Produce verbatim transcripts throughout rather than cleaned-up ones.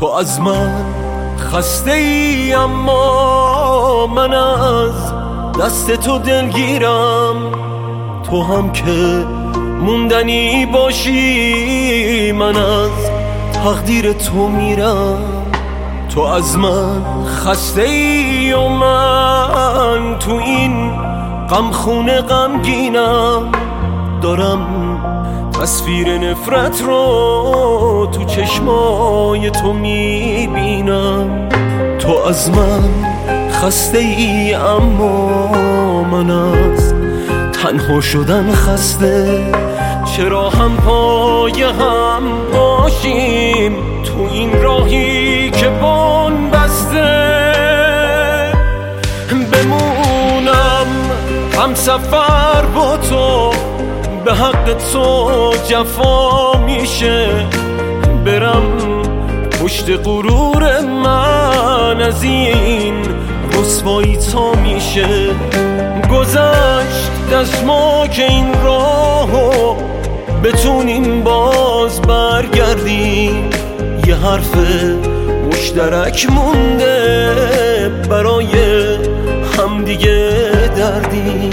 تو از من خسته ای اما من از دست تو دلگیرم. تو هم که موندنی باشی من از تقدیر تو میرم. تو از من خسته ای و من تو این غمخونه غمگینم. دارم تصویر نفرت رو تو چشمای تو میبینم. تو از من خسته ای اما من از تنها شدن خسته. چرا هم پای هم باشیم تو این راهی که بن بسته. بمونم هم سفر با تو به حق تو جفا میشه. برم پشت غرور من از این رسوایی تا میشه. گذشت از ما که این راهو بتونیم باز برگردیم. یه حرف مشترک مونده برای همدیگه دردیم.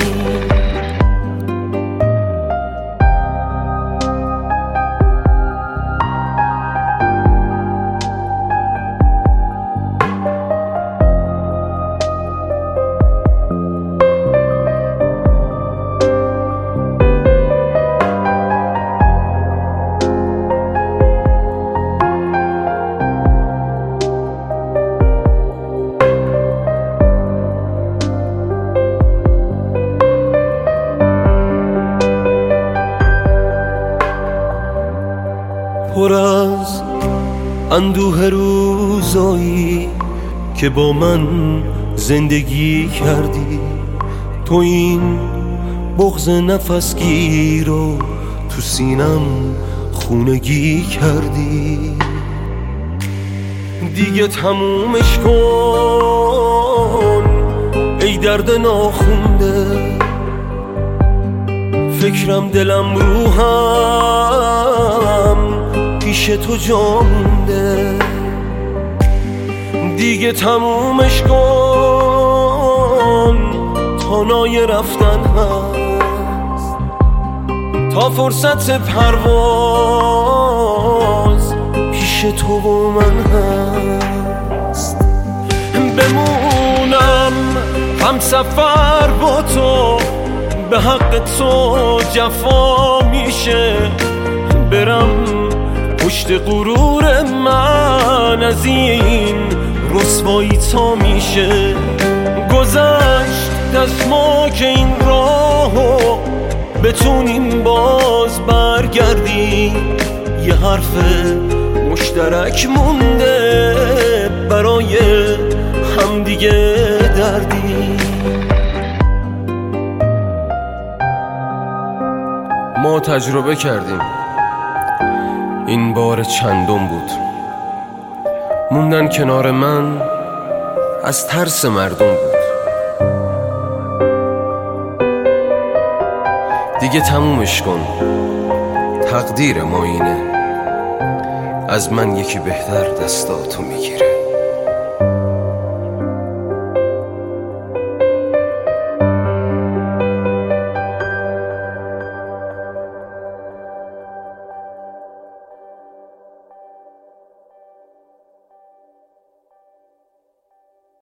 پر از اندوه روزایی که با من زندگی کردی. تو این بغض نفسگیر رو تو سینم خونگی کردی. دیگه تمومش کن ای درد ناخونده. فکرم دلم روحم پیش تو جا مونده. دیگه تمومش کن تا نای رفتن هست. تا فرصت پرواز پیش تو و من هست. بمونم هم سفر با تو به حق تو جفا میشه. برم پشت غرور من از این رسوایی تا میشه. گذشت از ما که این راهو بتونیم باز برگردیم. یه حرف مشترک مونده برای همدیگه دردیم. ما تجربه کردیم این بار چندم بود. موندن کنار من از ترس مردم بود. دیگه تمومش کن تقدیر ما اینه. از من یکی بهتر دستاتو میگیره.